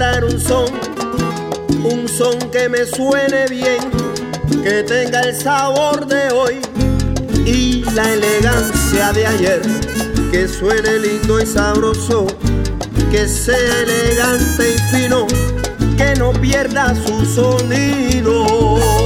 buscar un son que me suene bien, que tenga el sabor de hoy y la elegancia de ayer, que suene lindo y sabroso, que sea elegante y fino, que no pierda su sonido.